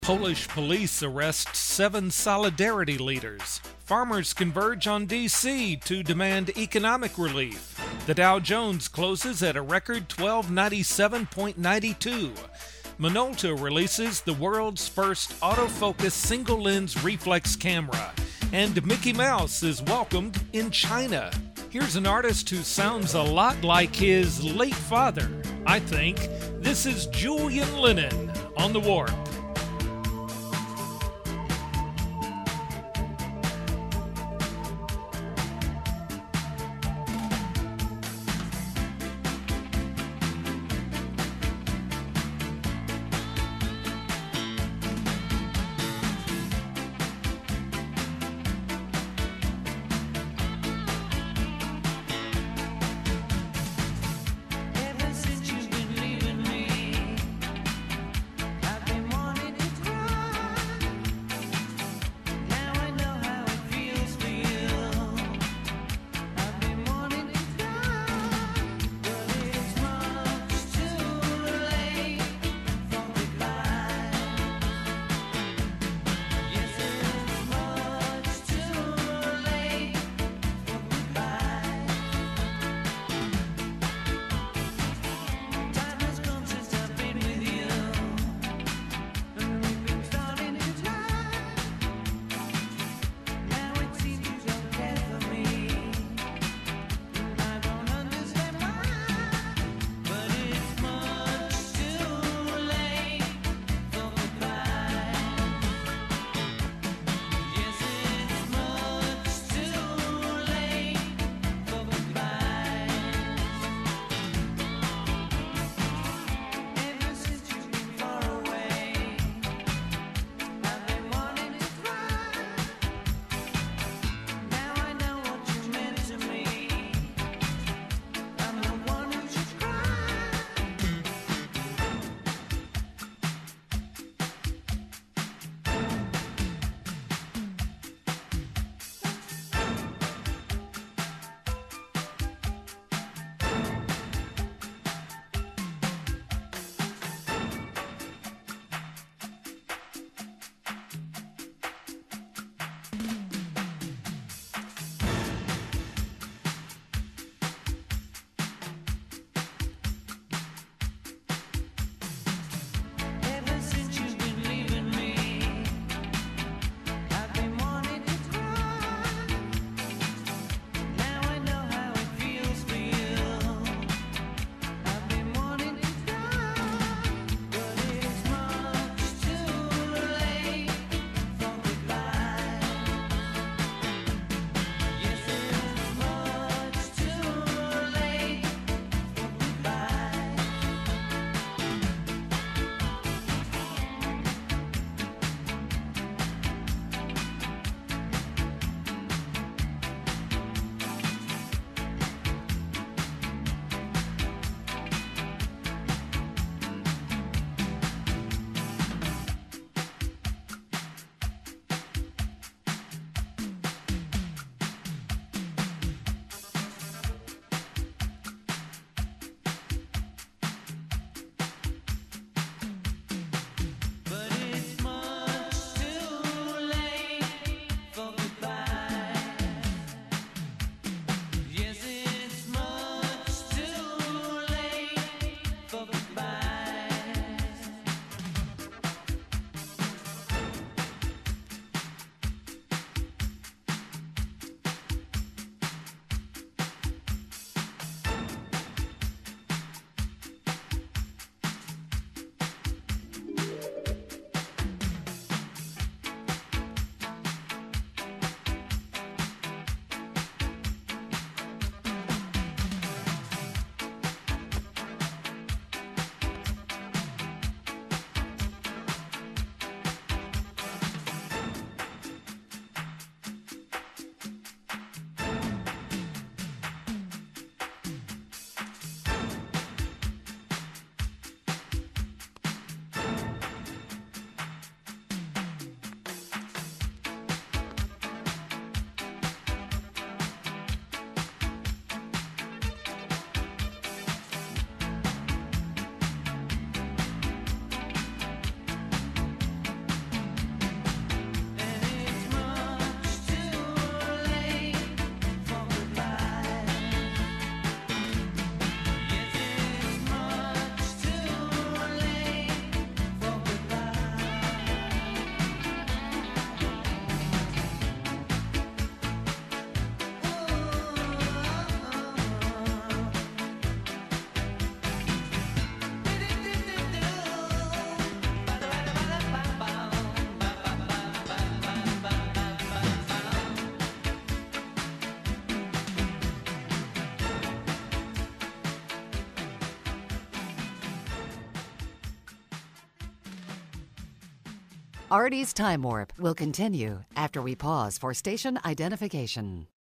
Polish police arrest 7 solidarity leaders. Farmers converge on D.C. to demand economic relief. The Dow Jones closes at a record 1297.92. Minolta releases the world's first autofocus single-lens reflex camera. And Mickey Mouse is welcomed in China. Here's an artist who sounds a lot like his late father, I think. This is Julian Lennon on The Warp. Ever since you've been leaving me, I've been Artie's Time Warp will continue after we pause for station identification.